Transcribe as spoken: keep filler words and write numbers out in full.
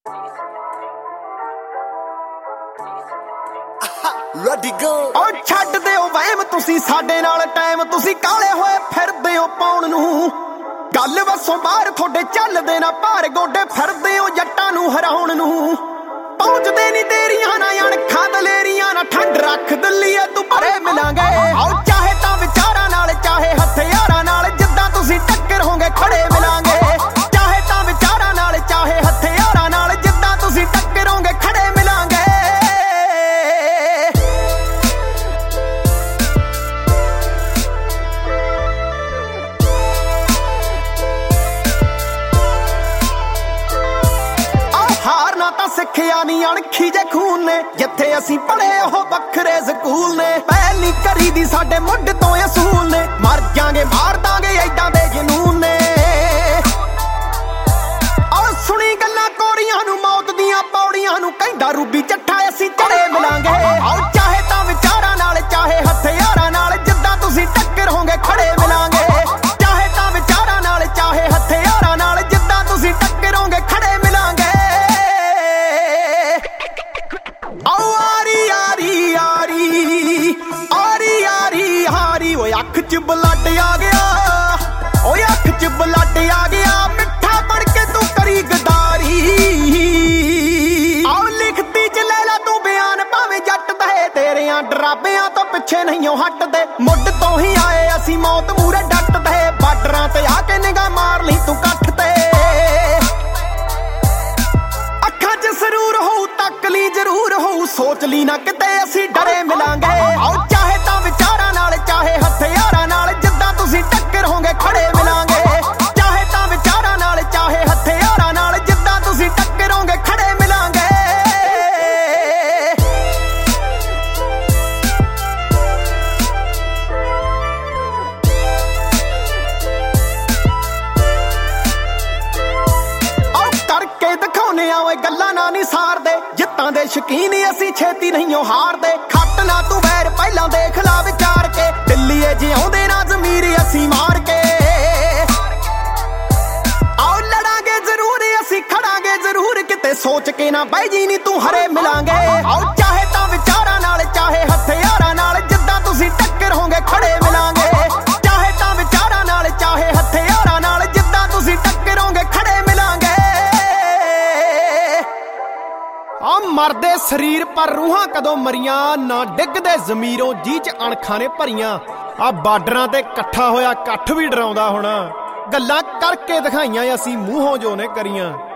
Ready go ਓ ਛੱਡ ਦਿਓ ਵਹਿਮ ਤੁਸੀਂ ਸਾਡੇ ਨਾਲ ਟਾਈਮ ਤੁਸੀਂ ਕਾਲੇ ਹੋਏ ਫਿਰਦੇ ਹੋ ਪਾਉਣ ਨੂੰ ਗੱਲ ਵਸੋਂ ਬਾਹਰ ਤੁਹਾਡੇ ਚੱਲਦੇ ਨਾ ਭਾਰ ਗੋਡੇ ਫਿਰਦੇ ਹੋ ਜੱਟਾਂ ਨੂੰ ਹਰਾਉਣ ਨੂੰ ਪਹੁੰਚਦੇ ਨਹੀਂ ਤੇਰੀਆਂ ਨਾ ਅਣਖਾਂ ਦਲੇਰੀਆਂ ਨਾ ਠੰਡ ਰੱਖ ਦਿੱਲੀਏ ਤੂੰ ਭਰੇ ਮਿਲਾਂਗੇ ਆਓ ਚਾਹੇ ਤਾਂ ਵਿਚਾਰਾਂ ਨਾਲ ਚਾਹੇ ਹਥਿਆਰਾਂ ਨਾਲ ਜਿੱਦਾਂ ਤੁਸੀਂ ਟੱਕਰ ਹੋਗੇ ਖੜੇ ਮਿਲਾਂਗੇ ਚਾਹੇ ਤਾਂ ਵਿਚਾਰਾਂ ਨਾਲ ਚਾਹੇ ਹਥਿਆਰਾਂ ਨਾਲ ਜਿੱਦਾਂ ਤੁਸੀਂ ਟੱਕਰ ਹੋਗੇ ਖੜੇ ਮਿਲਾਂਗੇ ਸਿੱਖਿਆ ਨੀ ਅਣਖੀ ਜੇ ਖੂਨ ਨੇ ਜਿੱਥੇ ਅਸੀਂ ਪੜ੍ਹੇ ਉਹ ਵੱਖਰੇ ਸਕੂਲ ਨੇ ਪਹਿਲੀ ਕਰੀ ਦੀ ਸਾਡੇ ਮੁੱਢ ਤੋਂ ਅਸੂਲ ਨੇ ਮਰ ਜਾਾਂਗੇ ਮਾਰ ਦਾਂਗੇ ਐਦਾਂ ਦੇ ਜਨੂਨ ਨੇ ਆਹ ਸੁਣੀ ਗੱਲਾਂ ਕੋਰੀਆਂ ਨੂੰ ਮੌਤ ਦੀਆਂ ਪੌੜੀਆਂ ਨੂੰ ਕਹਿੰਦਾ ਰੂਬੀ ਚੱਠਾ ਅਸੀਂ ਚੜੇ ਮਿਲਾਂਗੇ ਆਹ ਚਾਹੇ ਤਾਂ ਵਿਚਾਰਾਂ ਨਾਲ ਚਾਹੇ ਹਥਿਆਰਾਂ ਨਾਲ ਜਿੱਦਾਂ ਤੁਸੀਂ ਟੱਕਰ ਹੋਗੇ ਖੜੇ ਮਿਲਾਂਗੇ ਚਾਹੇ ਤਾਂ ਵਿਚਾਰਾਂ ਨਾਲ ਚਾਹੇ ਹਥਿਆਰਾਂ ਨਾਲ ਜਿੱਦਾਂ ਤੁਸੀਂ ਟੱਕਰ ਹੋਗੇ ਖੜੇ ਮਿਲਾਂਗੇ ਓਏ ਅੱਖ ਚ ਬਲੱਡ ਆ ਗਿਆ ਓਏ ਅੱਖ ਚ ਬਲੱਡ ਆ ਗਿਆ ਮਿੱਠਾ ਬਣ ਕੇ ਤੂੰ ਕਰੀ ਗਦਾਰੀ ਆਹ ਲਿਖਤੀ ਚ ਲੈ ਲਾ ਤੂੰ ਬਿਆਨ ਭਾਵੇਂ ਜੱਟ ਦੇ ਤੇਰਿਆਂ ਡਰਾਬਿਆਂ ਤੋਂ ਪਿੱਛੇ ਨਹੀਂ ਹਟਦੇ ਮੁੱਢ ਤੋਂ ਹੀ ਆਏ ਅਸੀਂ ਮੌਤ ਮੂਰੇ ਡੱਟਦੇ ਬਾਰਡਰਾਂ ਤੇ ਆ ਕੇ ਨਿਗਾਹ ਮਾਰ ਲਈ ਤੂੰ ਕੱਠ ਤੇ ਅੱਖਾਂ ਚ ਸਰੂਰ ਹੋਊ ਤੱਕ ਲਈ ਜ਼ਰੂਰ ਹੋਊ ਸੋਚ ਲਈ ਨਾ ਕਿਤੇ ਅਸੀਂ ਡਰੇ ਮਿਲਾਂਗੇ ਆਓ ਚਾਹੇ ਤਾਂ ਵਿਚਾਰਾਂ ਨਾਲ ਚਾਹੇ ਹਥਿਆਰਾਂ ਨਾਲ ਜਿੱਦਾਂ ਤੁਸੀਂ ਟੱਕਰ ਹੋਗੇ ਖੜੇ ਮਿਲਾਂਗੇ ਚਾਹੇ ਤਾਂ ਵਿਚਾਰਾਂ ਨਾਲ ਚਾਹੇ ਹਥਿਆਰਾਂ ਨਾਲ ਜਿੱਦਾਂ ਤੁਸੀਂ ਟੱਕਰ ਹੋਗੇ ਖੜੇ ਮਿਲਾਂਗੇ ਆਓ ਕਰਕੇ ਦਿਖਾਉਨੇ ਆ ਓਏ ਗੱਲਾਂ ਨਾ ਨਹੀਂ ਸਾਰਦੇ ਜਿੱਤਾਂ ਦੇ ਸ਼ੌਕੀਨ ਅਸੀਂ ਛੇਤੀ ਨਹੀਂ ਓ ਹਾਰਦੇ ਖੱਟ ਨਾ ਤੂੰ ਵੈਰ ਪਹਿਲਾਂ ਦੇਖ ਲਾ ਵਿਚਾਰ ਕੇ ਦਿੱਲੀਏ ਜਿਉਂਦੇ ਨਾ ਜ਼ਮੀਰ ਅਸੀਂ ਮਾਰ ਕੇ ਆਓ ਲੜਾਂਗੇ ਜ਼ਰੂਰ ਅਸੀਂ ਖੜਾਂਗੇ ਜ਼ਰੂਰ ਕਿਤੇ ਸੋਚ ਕੇ ਨਾ ਬਾਈ ਜੀ ਨੀ ਤੂੰ ਹਰੇ ਮਿਲਾਂਗੇ ਆਓ ਚਾਹੇ ਤਾਂ ਵਿਚਾਰਾਂ ਨਾਲ ਚਾਹੇ ਹਥਿਆਰਾਂ ਨਾਲ ਜਿੱਦਾਂ ਤੁਸੀਂ ਟੱਕਰ ਹੋਗੇ ਖੜੇ ਮਿਲਾਂਗੇ ਚਾਹੇ ਤਾਂ ਵਿਚਾਰਾਂ ਨਾਲ ਚਾਹੇ ਹਥਿਆਰਾਂ ਨਾਲ ਜਿੱਦਾਂ ਤੁਸੀਂ ਟੱਕਰ ਹੋਗੇ ਖੜੇ ਮਿਲਾਂਗੇ ਆ ਮਰਦੇ ਸਰੀਰ ਪਰ ਰੂਹਾਂ ਕਦੋਂ ਮਰੀਆਂ ਨਾ ਡਿੱਗਦੇ ਜ਼ਮੀਰੋਂ ਜੀ ਚ ਅਣਖਾਂ ਨੇ ਭਰੀਆਂ ਆ ਬਾਰਡਰਾਂ ਤੇ ਇਕੱਠਾ ਹੋਇਆ ਇਕੱਠ ਵੀ ਡਰਾਉਂਦਾ ਹੋਣਾ ਗੱਲਾਂ ਕਰਕੇ ਦਿਖਾਈਆਂ ਅਸੀਂ ਮੂੰਹੋਂ ਜੋ ਨੇ ਕਰੀਆਂ।